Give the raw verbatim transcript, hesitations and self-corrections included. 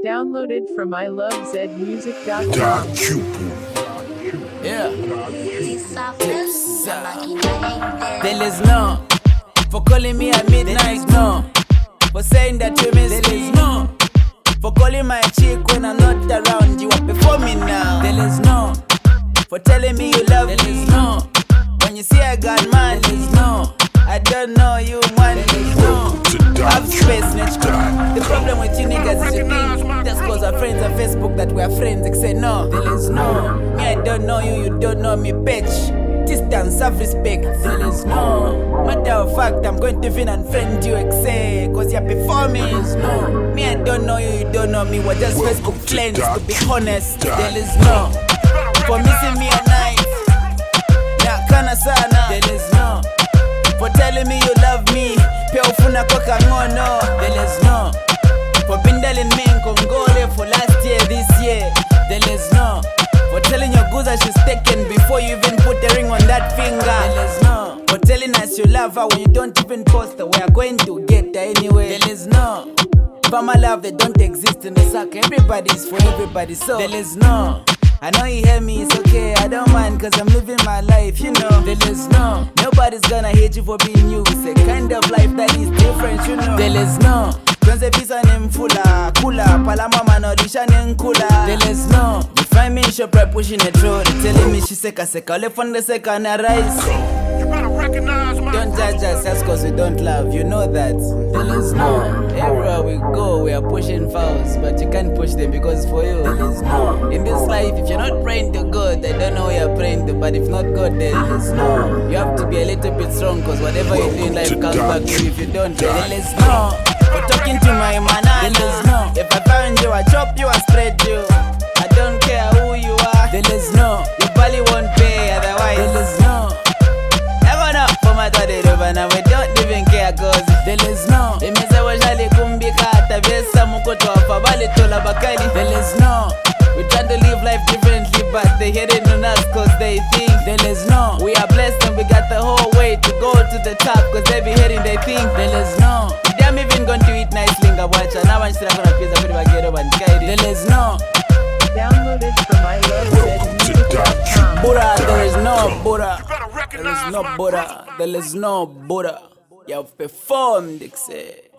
Downloaded from I love zed music dot Dark com. Cupid. Yeah. There is no for calling me at midnight, no. For saying that you miss there me, no. For calling my chick when I'm not around, you are performing now. There is no for telling me you love there me, no. When you see I got man, there is no. I don't know you, man. There is no. Have space, snitch. The problem with you niggas is you think just cause our friends on Facebook that we're friends, except no. There is no. Me, I don't know you, you don't know me, bitch. Distance, have respect. There is no. Matter of fact, I'm going to even unfriend you, except cause you're performing. There is no. Me, I don't know you, you don't know me. We're just Facebook friends, to be honest. There is no. For missing me at night. Nah, kana sana. There is no. For telling me you love me. Pia ufuna koka ngono. There is no. For pindaling me in Congole for last year, this year. There is no. For telling your goods that she's taken before you even put a ring on that finger. There is no. For telling us you love her when you don't even post her. We are going to get her anyway. There is no. For my love, they don't exist in the sack. Everybody's for everybody, so there is no. I know you hear me, it's okay, I don't mind cause I'm living my life, you know. There is no. Nobody's gonna hate you for being you. It's a kind of life that is different, you know. There is no. Kwenze pisa nemfula, kula, pala mama no disha nenkula. There is no. You find me in shop right pushing a throat, telling me she seka seka, ole from the seka na rise. Don't judge us just cause we don't love, you know that. There is no. Everywhere we go, we are pushing fouls, but you can't push them because for you. There is no. In this life, if you're not praying to God, I don't know who you're praying to, but if not God, there is no. You have to be a little bit strong cause whatever you do in life comes back to you if you don't. There is no. For talking to my manana. There is no. If I find you, I chop you, I spread you. I don't care who you are. There is no. Your body won't pay otherwise. There is no. Never know for my daddy over now. We don't even care cause there is no. Imeza wajali kumbika atabesa mukoto wafabali tola bakali. There is no. We try to live life differently but they hate it on us cause they think there is no. We are blessed and we got the whole way to go to the top cause they be hating they think there is no. I'm even going to eat nice linga watch and now I'm still gonna pizza for the bagero and guide. There is no. Downloaded from I love zed music dot com. Buddha, there is no Buddha. There is no Buddha. There is no Buddha. You have performed, they say.